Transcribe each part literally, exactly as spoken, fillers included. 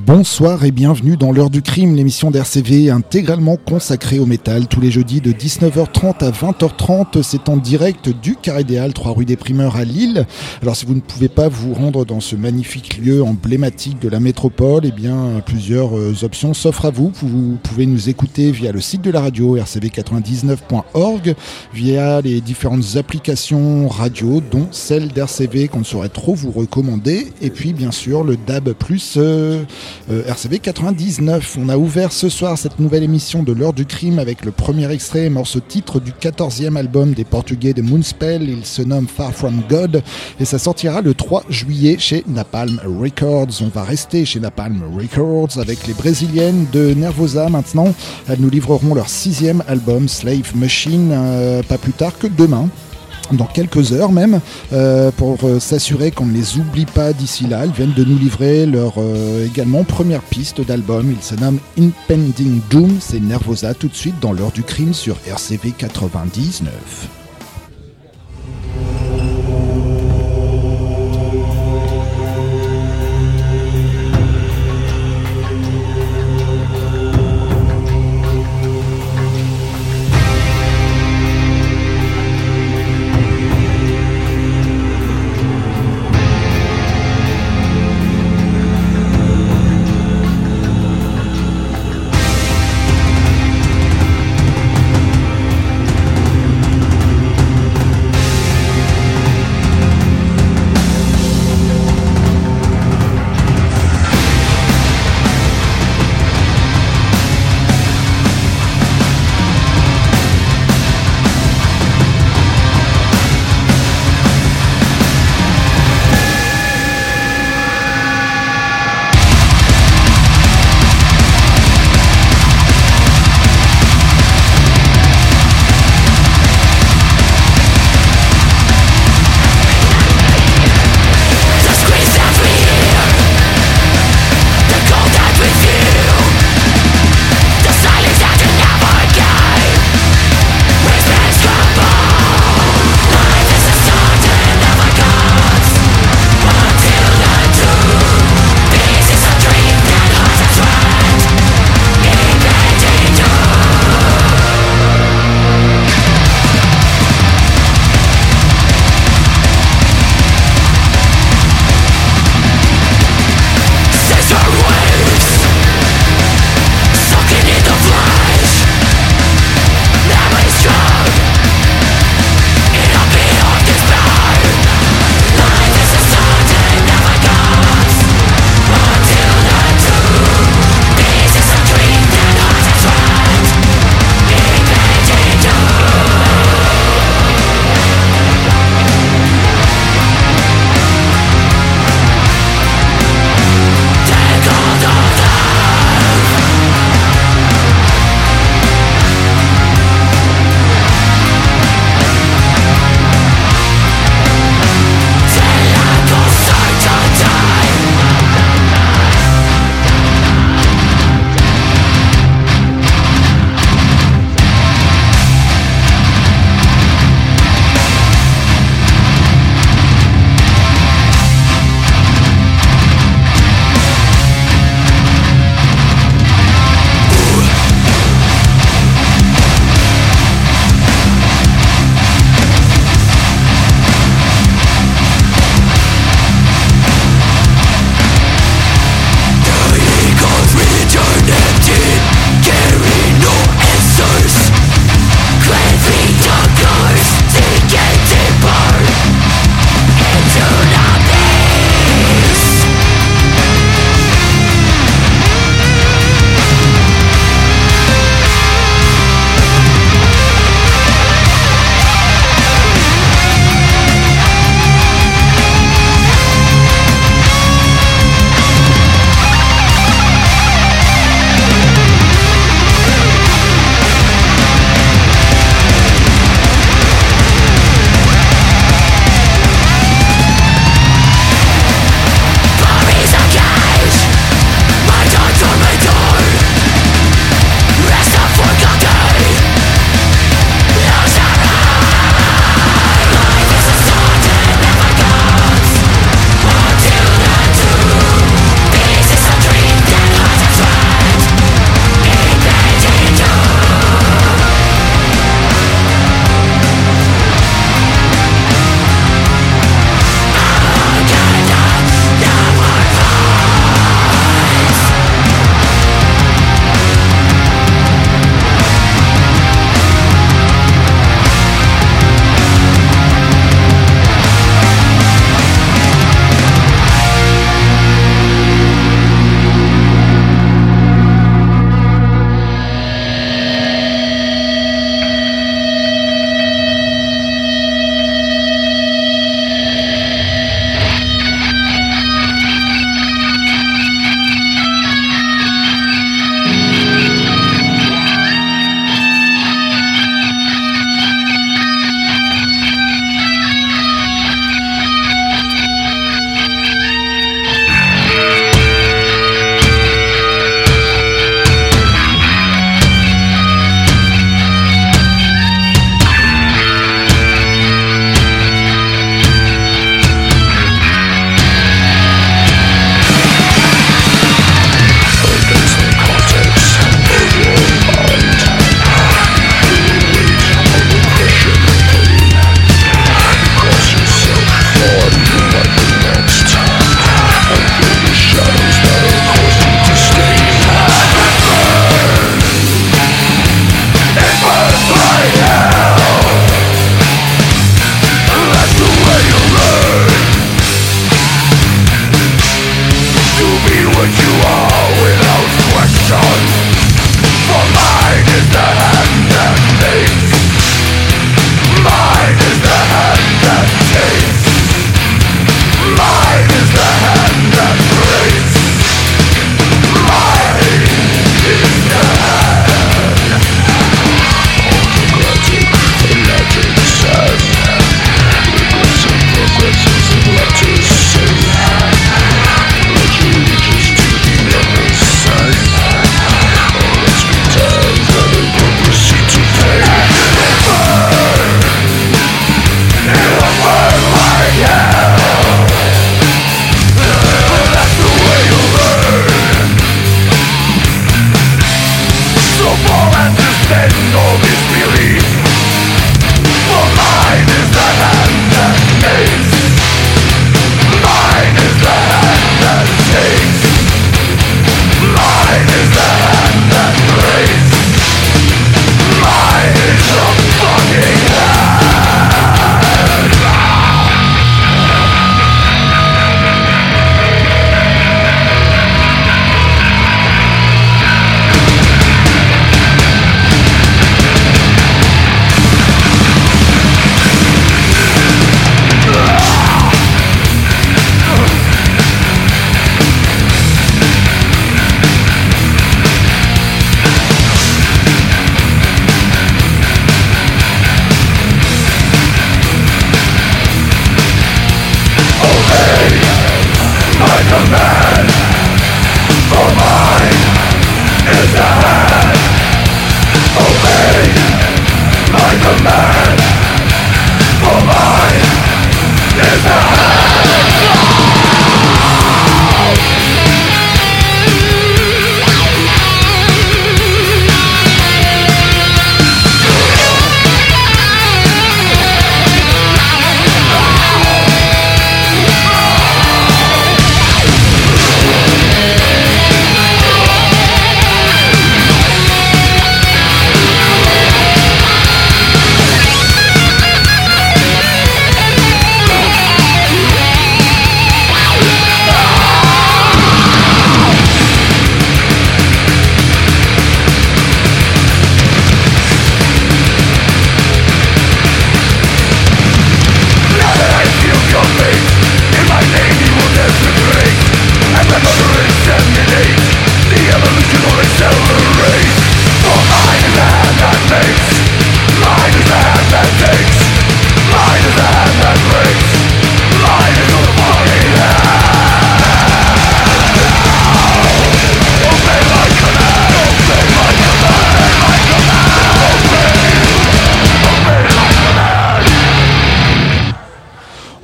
Bonsoir et bienvenue dans l'heure du crime, l'émission d'R C V intégralement consacrée au métal tous les jeudis de dix-neuf heures trente à vingt heures trente. C'est en direct du Carré des Halles, trois rue des Primeurs à Lille. Alors si vous ne pouvez pas vous rendre dans ce magnifique lieu emblématique de la métropole, eh bien plusieurs euh, options s'offrent à vous. Vous pouvez nous écouter via le site de la radio R C V quatre-vingt-dix-neuf point org, via les différentes applications radio, dont celle d'R C V qu'on ne saurait trop vous recommander, et puis bien sûr le D A B plus euh, Euh, R C V quatre-vingt-dix-neuf. On a ouvert ce soir cette nouvelle émission de l'heure du crime avec le premier extrait, morceau titre du quatorzième album des Portugais de Moonspell. Il se nomme Far From God et ça sortira le trois juillet chez Napalm Records. On va rester chez Napalm Records avec les Brésiliennes de Nervosa maintenant. Elles nous livreront leur sixième album Slave Machine euh, pas plus tard que demain, dans quelques heures même, euh, pour euh, s'assurer qu'on ne les oublie pas d'ici là. Elles viennent de nous livrer leur euh, également première piste d'album. Il se nomme Impending Doom. C'est Nervosa tout de suite dans l'heure du crime sur R C V quatre-vingt-dix-neuf.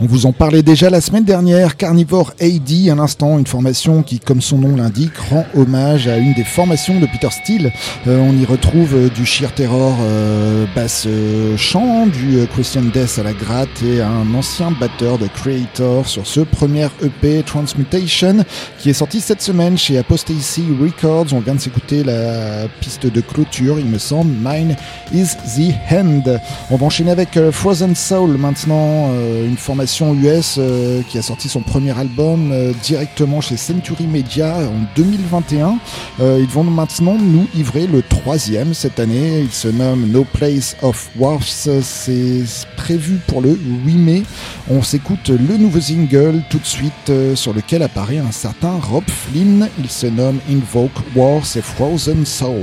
vous en parlait déjà la semaine dernière. Carnivore A D, à l'instant, une formation qui, comme son nom l'indique, rend hommage à une des formations de Peter Steele. Euh, on y retrouve euh, du sheer terror euh, basse euh, chant, du euh, Christian Death à la gratte et un ancien batteur de Creator sur ce premier E P Transmutation qui est sorti cette semaine chez Apostasy Records. On vient de s'écouter la piste de clôture, il me semble, Mine is the Hand. On va enchaîner avec euh, Frozen Soul maintenant, euh, une formation U S euh, qui a sorti son premier album euh, directement chez Century Media en deux mille vingt et un. Euh, ils vont maintenant nous livrer le troisième cette année. Il se nomme No Place of Wars. C'est prévu pour le huit mai. On s'écoute le nouveau single tout de suite euh, sur lequel apparaît un certain Rob Flynn. Il se nomme Invoke Wars et Frozen Soul.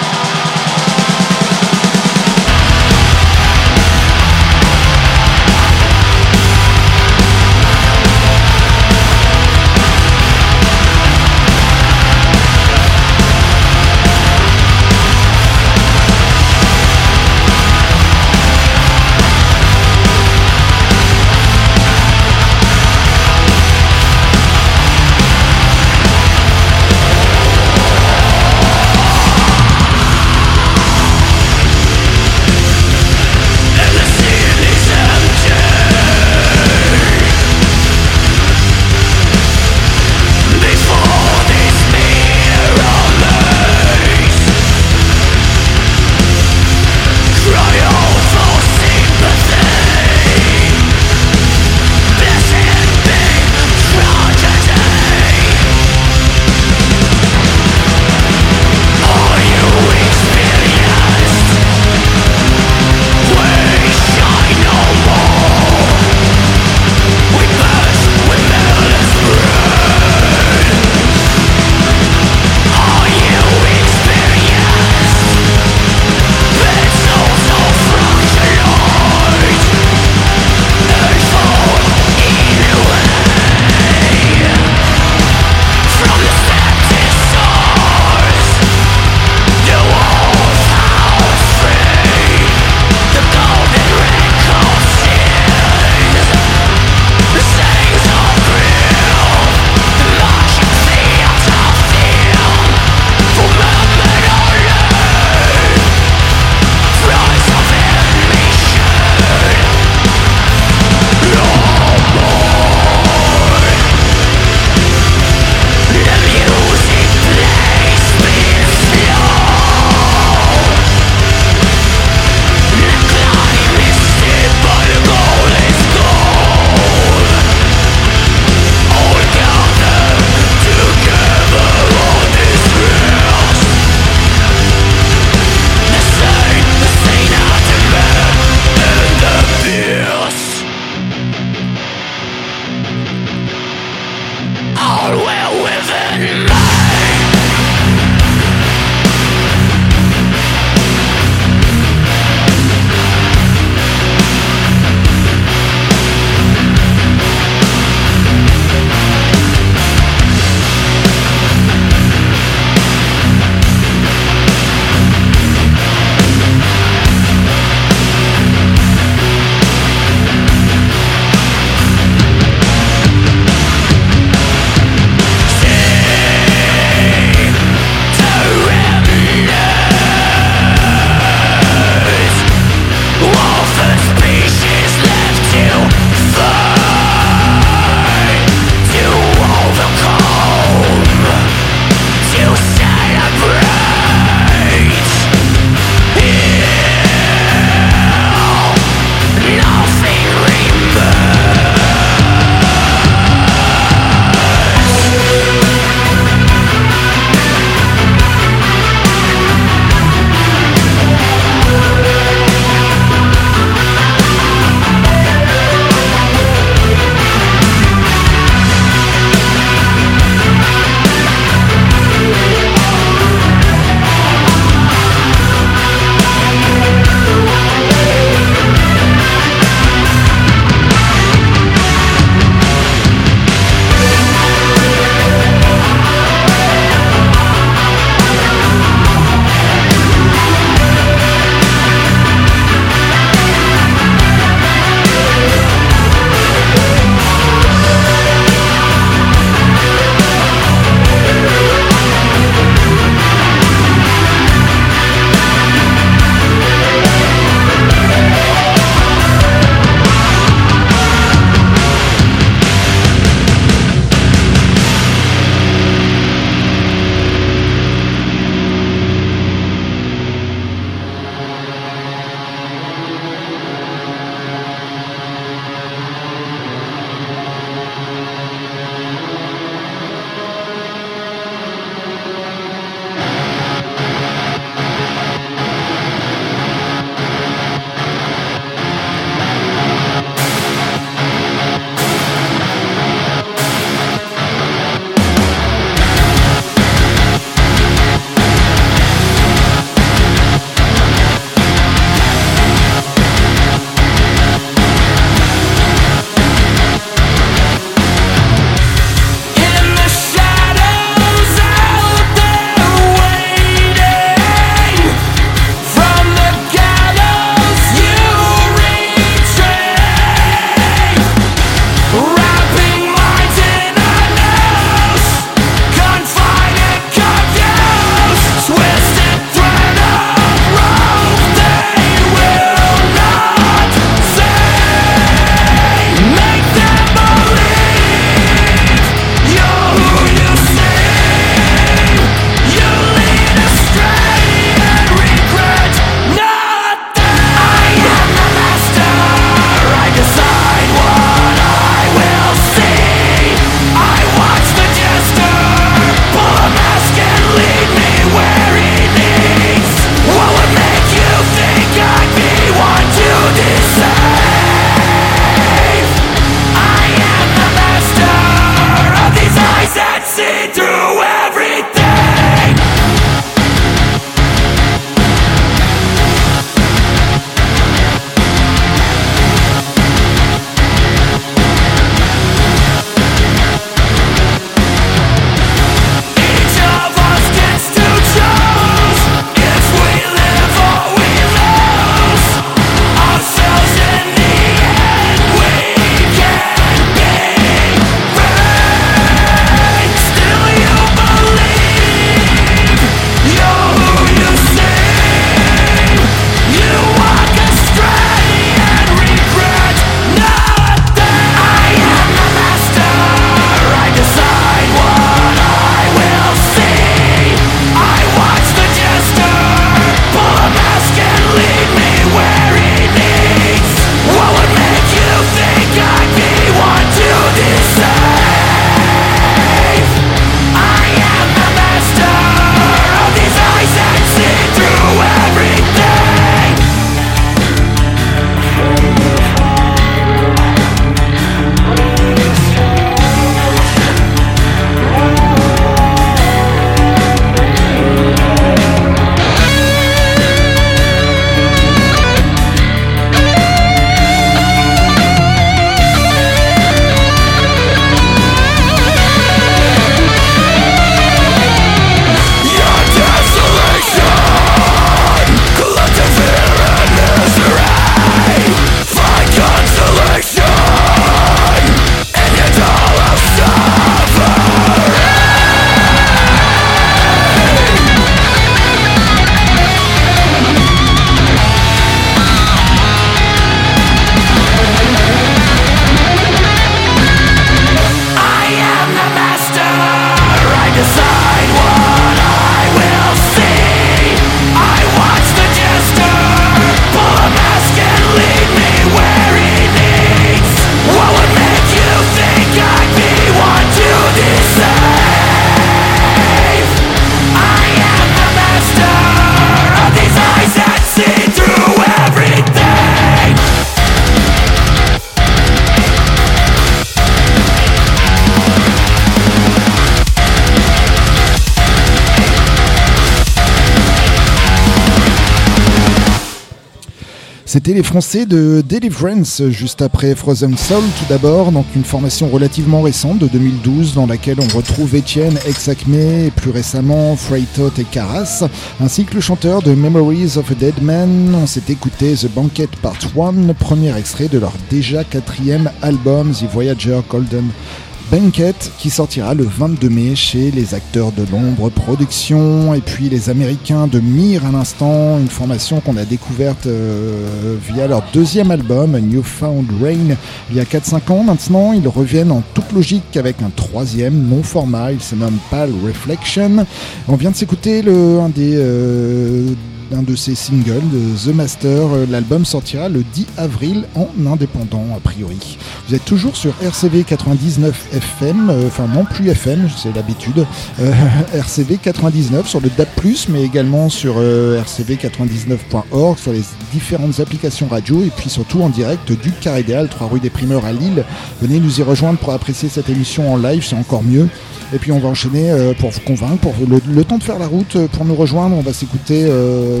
C'était les Français de Deliverance, juste après Frozen Soul tout d'abord, donc une formation relativement récente de deux mille douze dans laquelle on retrouve Etienne, ex-Acme et plus récemment Freightot et Caras, ainsi que le chanteur de Memories of a Dead Man. On s'est écouté The Banquet Part un, premier extrait de leur déjà quatrième album The Voyager Golden Banquet, qui sortira le vingt-deux mai chez les Acteurs de l'Ombre Productions. Et puis les Américains de Mir à l'instant, une formation qu'on a découverte euh, via leur deuxième album Newfound Rain il y a quatre cinq ans maintenant. Ils reviennent en toute logique avec un troisième non format, il se nomme Pale Reflection. On vient de s'écouter le, un des euh, un de ses singles de The Master. L'album sortira le dix avril en indépendant a priori. Vous êtes toujours sur R C V quatre-vingt-dix-neuf F M, euh, enfin non plus F M, c'est l'habitude, euh, R C V quatre-vingt-dix-neuf sur le D A B plus, mais également sur euh, R C V quatre-vingt-dix-neuf point org, sur les différentes applications radio et puis surtout en direct du Carré des Halles, trois rue des Primeurs à Lille. Venez nous y rejoindre pour apprécier cette émission en live, c'est encore mieux. Et puis on va enchaîner euh, pour vous convaincre, pour le, le temps de faire la route, euh, pour nous rejoindre, on va s'écouter euh,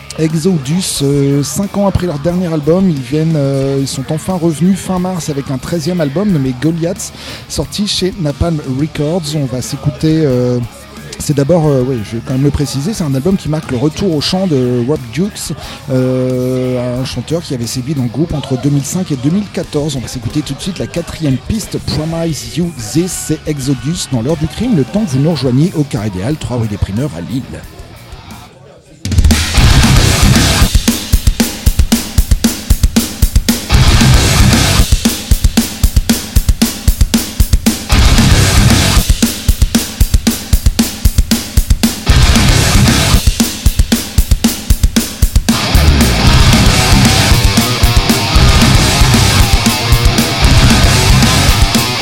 Exodus. euh, cinq ans après leur dernier album, ils viennent, euh, ils sont enfin revenus fin mars avec un treizième album nommé Goliath, sorti chez Napalm Records. On va s'écouter... Euh, C'est d'abord, euh, oui, je vais quand même le préciser, c'est un album qui marque le retour au chant de Rob Dukes, euh, un chanteur qui avait sévi dans le groupe entre deux mille cinq et deux mille quatorze. On va s'écouter tout de suite la quatrième piste, Promise You This, c'est Exodus dans l'heure du crime, le temps que vous nous rejoigniez au Carré des Halles, trois rue des Primeurs à Lille.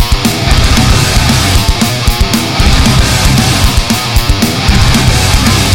We'll be right back.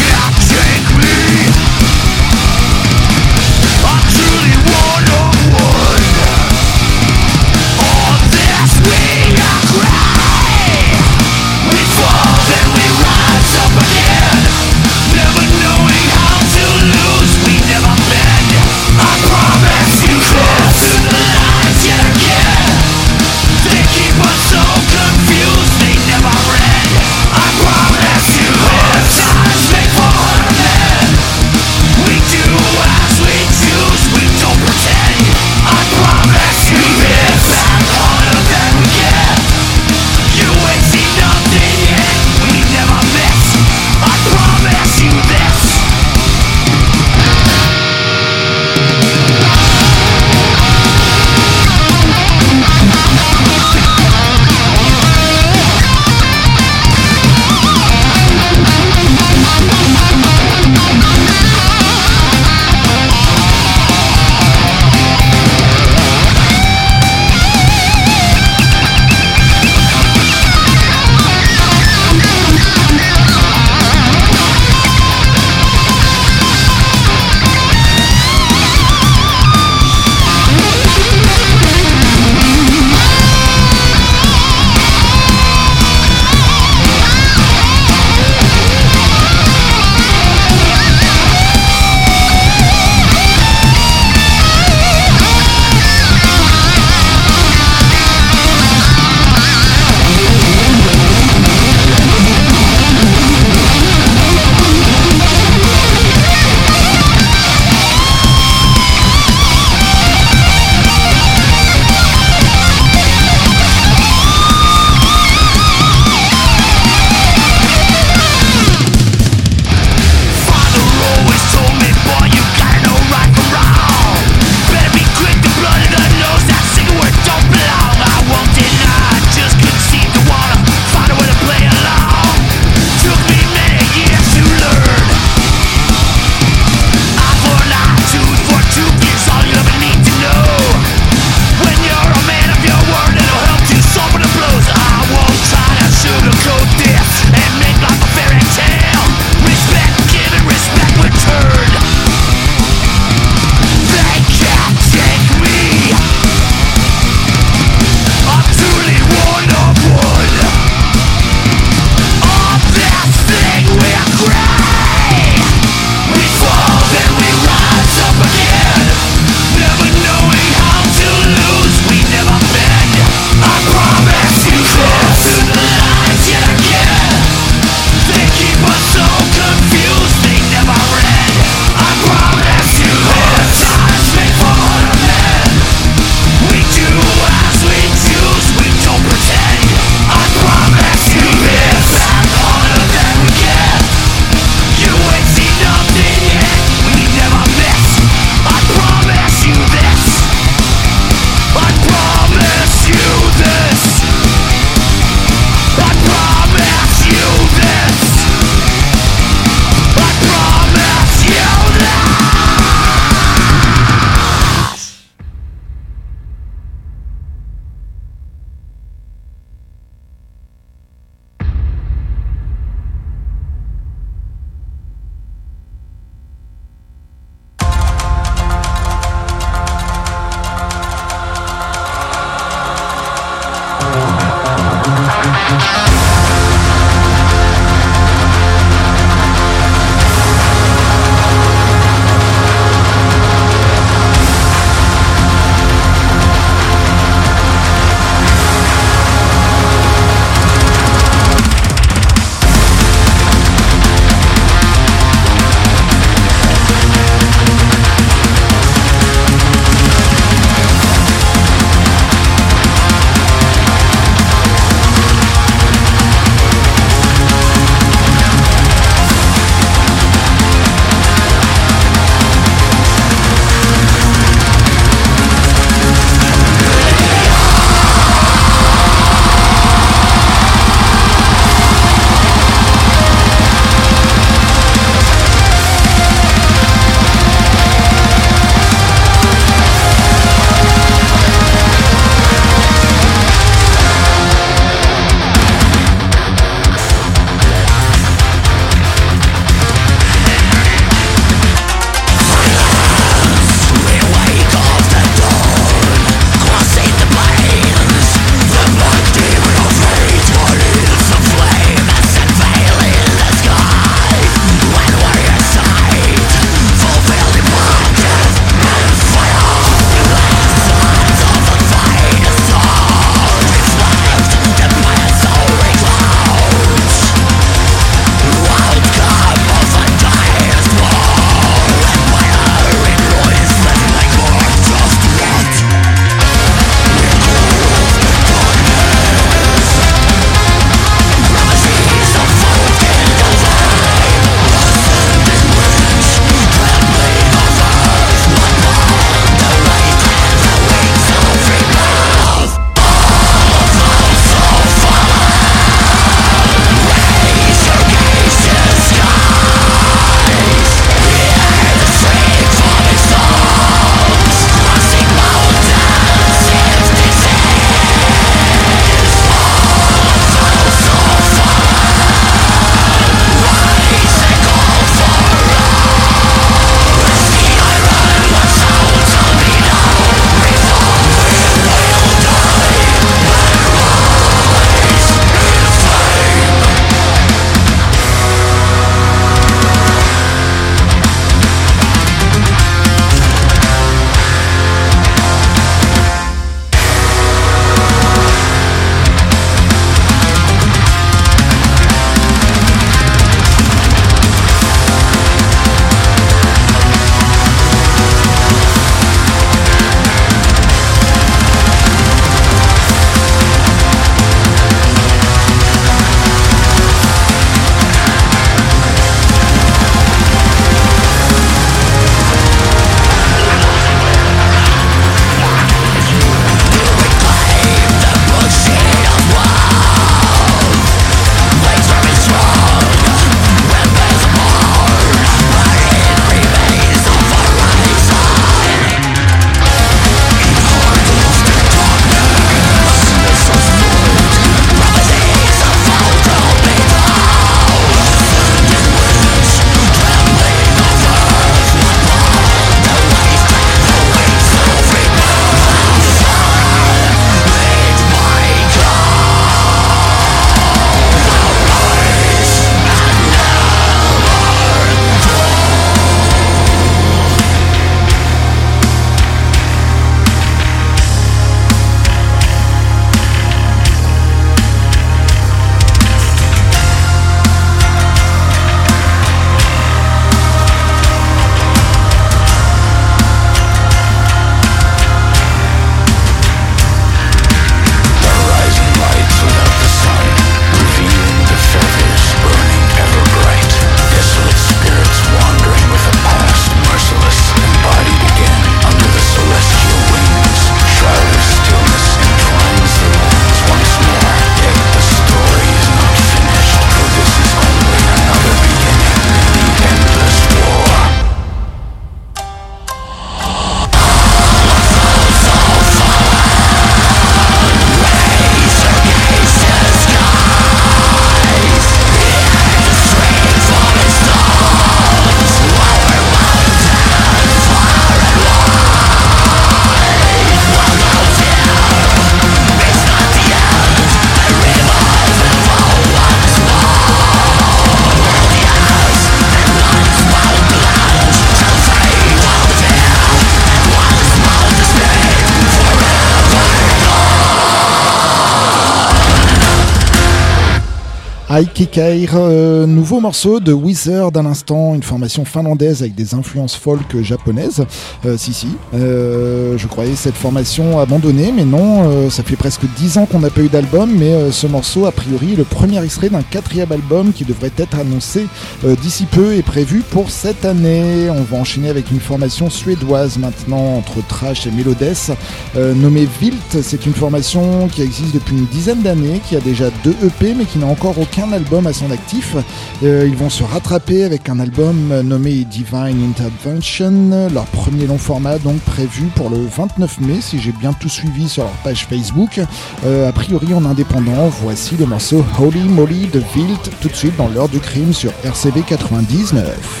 Aikekeir, euh, nouveau morceau de Wizard à l'instant, une formation finlandaise avec des influences folk japonaises. Euh, si, si, euh, je croyais cette formation abandonnée, mais non, euh, ça fait presque dix ans qu'on n'a pas eu d'album, mais euh, ce morceau, a priori, est le premier extrait d'un quatrième album qui devrait être annoncé euh, d'ici peu et prévu pour cette année. On va enchaîner avec une formation suédoise maintenant, entre trash et mélodesse, euh, nommée Vilt. C'est une formation qui existe depuis une dizaine d'années, qui a déjà deux E P, mais qui n'a encore aucun album à son actif. Euh, ils vont se rattraper avec un album nommé Divine Intervention, leur premier long format donc prévu pour le vingt-neuf mai, si j'ai bien tout suivi sur leur page Facebook. Euh, a priori en indépendant, voici le morceau Holy Moly de Vilt, tout de suite dans l'heure du crime sur R C V quatre-vingt-dix-neuf.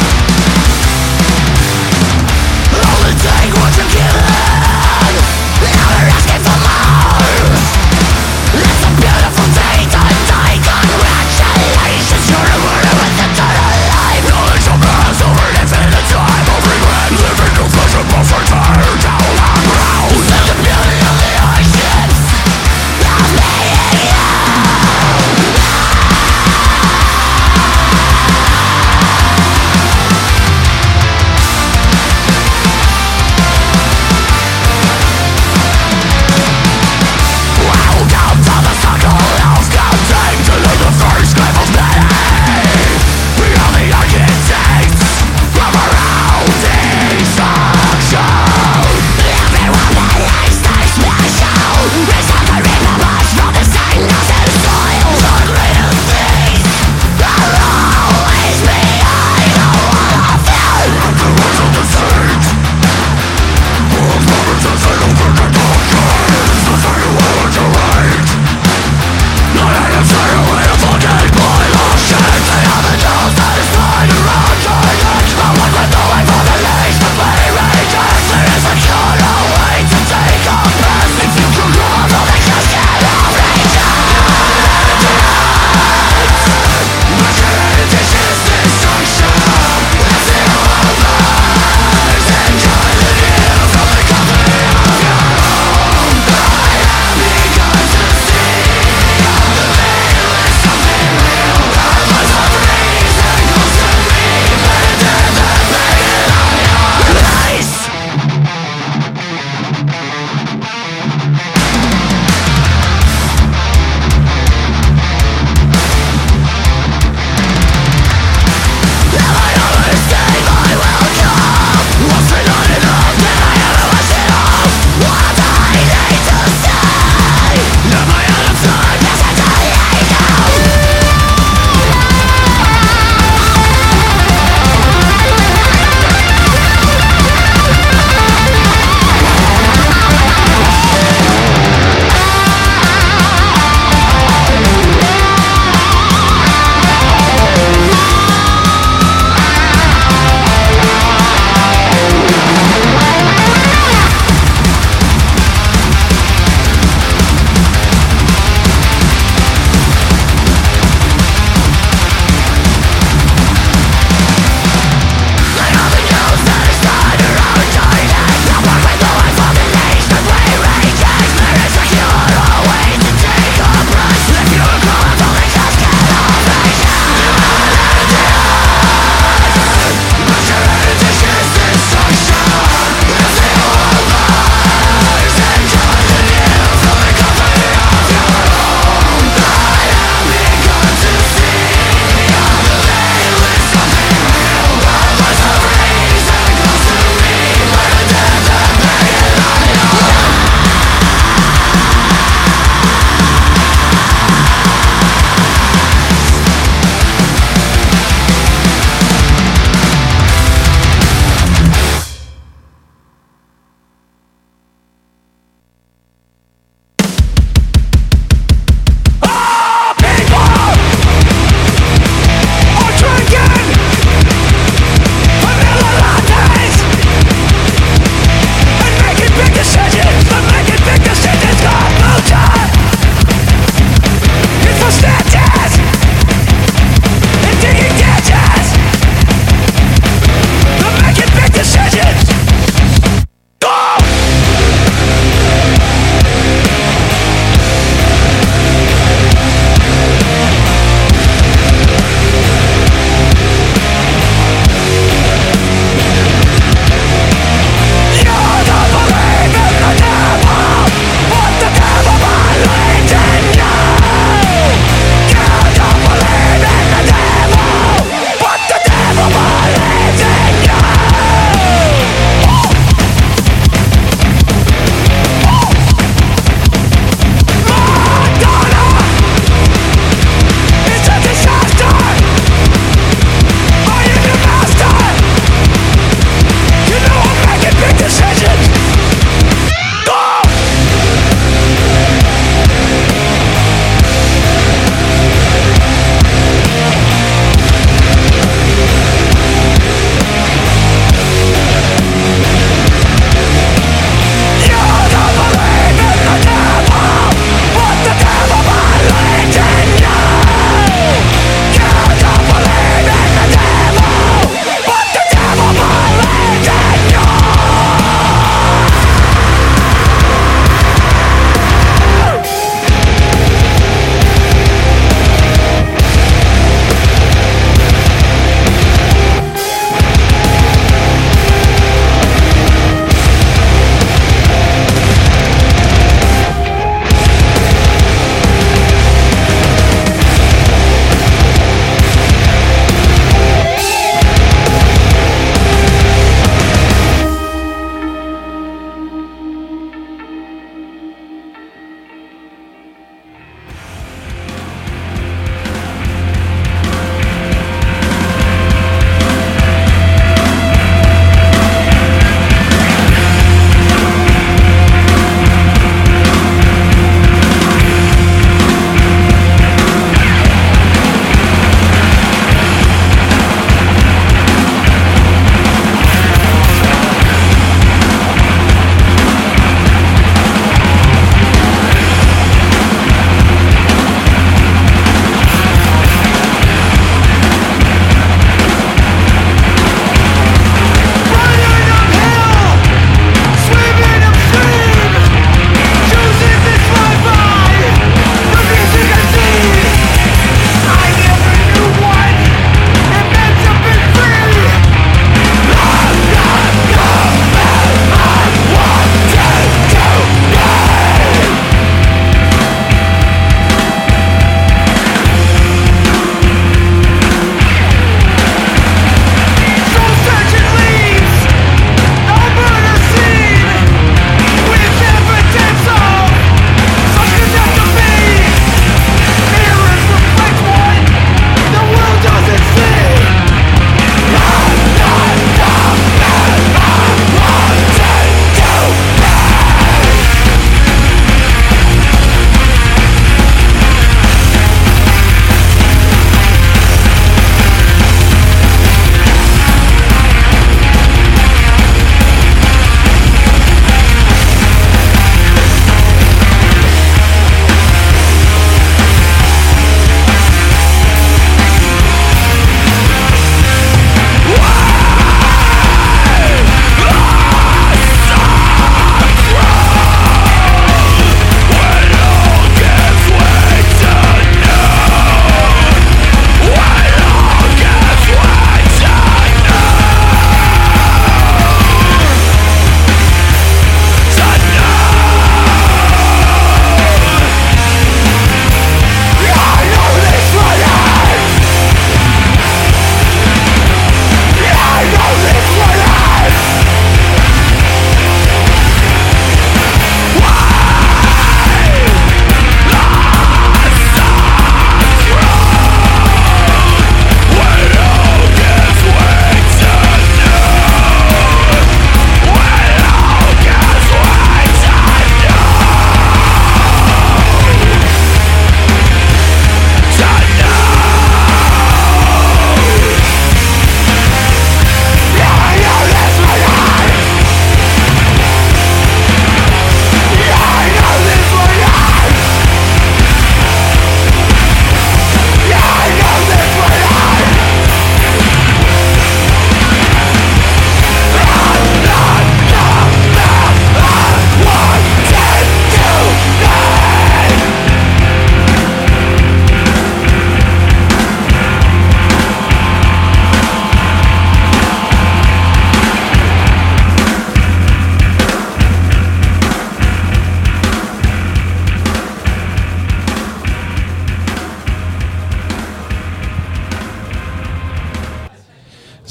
Take what you're given.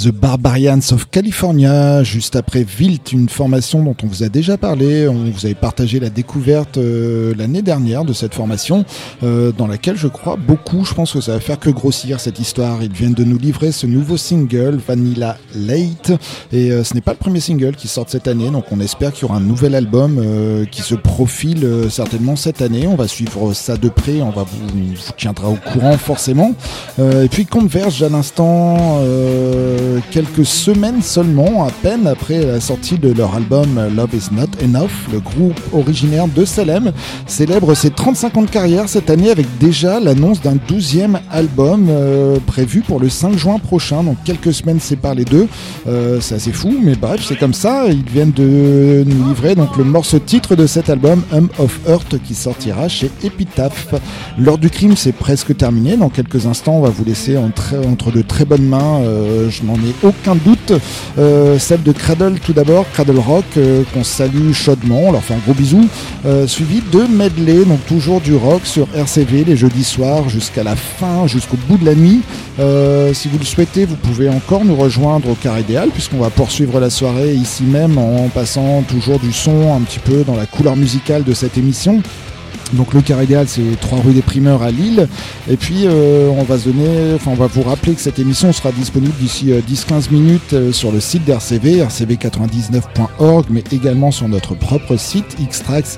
The Barbarians of California, juste après Wild, une formation dont on vous a déjà parlé. On vous avait partagé la découverte euh, l'année dernière de cette formation, euh, dans laquelle je crois beaucoup. Je pense que ça va faire que grossir cette histoire. Ils viennent de nous livrer ce nouveau single, Vanilla Late, et euh, ce n'est pas le premier single qui sort cette année, donc on espère qu'il y aura un nouvel album euh, qui se profile euh, certainement cette année. On va suivre ça de près, on va vous, vous tiendra au courant forcément. Euh, et puis Converge à l'instant, euh, quelques semaines seulement, à peine après la sortie de leur album Love Is Not Enough, le groupe originaire de Salem célèbre ses trente-cinq ans de carrière cette année avec déjà l'annonce d'un douzième album euh, prévu pour le cinq juin prochain, donc quelques semaines séparent les deux. Euh, c'est assez fou, mais bref, c'est comme ça. Ils viennent de nous livrer donc le morceau titre de cet album, Hum of Earth, qui sortira chez Epitaph. L'heure du crime, c'est presque terminé. Dans quelques instants, on va vous laisser entre, entre de très bonnes mains. Euh, je n'en ai aucun doute. Euh, celle de Cradle tout d'abord, Cradle Rock, euh, qu'on salue chaudement. On leur fait un gros bisou. Euh, suivi de medley, donc toujours du rock sur R C V les jeudis soirs jusqu'à la fin, jusqu'au bout de la nuit. Euh, si vous le souhaitez, vous pouvez encore nous rejoindre au Car Idéal, puisqu'on va poursuivre la soirée ici même en passant toujours du son un petit peu dans la couleur musicale de cette émission. Donc le Car Idéal, c'est trois rue des Primeurs à Lille. Et puis euh, on va se donner, enfin on va vous rappeler que cette émission sera disponible d'ici euh, dix à quinze minutes euh, sur le site d'R C V, r c v quatre-vingt-dix-neuf point org, mais également sur notre propre site xtrax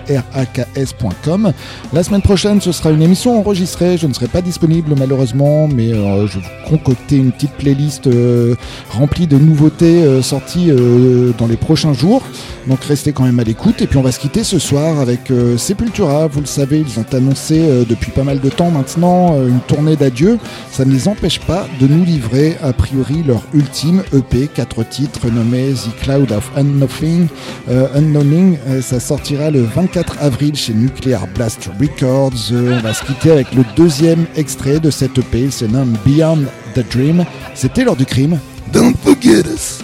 point com. La semaine prochaine, ce sera une émission enregistrée. Je ne serai pas disponible malheureusement, mais euh, je vais vous concocter une petite playlist euh, remplie de nouveautés euh, sorties euh, dans les prochains jours. Donc restez quand même à l'écoute. Et puis on va se quitter ce soir avec euh, Sepultura. Vous le savez, ils ont annoncé euh, depuis pas mal de temps maintenant euh, une tournée d'adieu. Ça ne les empêche pas de nous livrer a priori leur ultime E P, quatre titres nommés The Cloud of Unknowing. Euh, Unknowing euh, ça sortira le vingt-quatre avril chez Nuclear Blast Records. Euh, on va se quitter avec le deuxième extrait de cette E P. Il se nomme Beyond the Dream. C'était l'heure du crime. Don't forget us.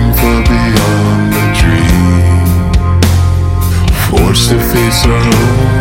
To face our own